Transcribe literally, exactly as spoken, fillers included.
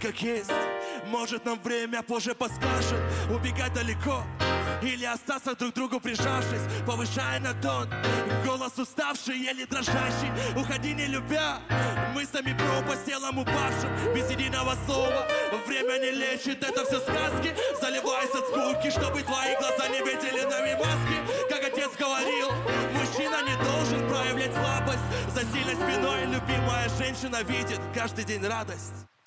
как есть. Может, нам время позже подскажет убегать далеко или остаться друг к другу прижавшись, повышая на тон. Голос уставший, еле дрожащий. Уходи не любя, мыслями пропасть, телом упавшим, без единого слова. Время не лечит, это все сказки. Заливаясь от скуки, чтобы твои глаза не видели нами маски. Как отец говорил, мужчина не должен проявлять слабость. За сильной спиной любимая женщина видит каждый день радость.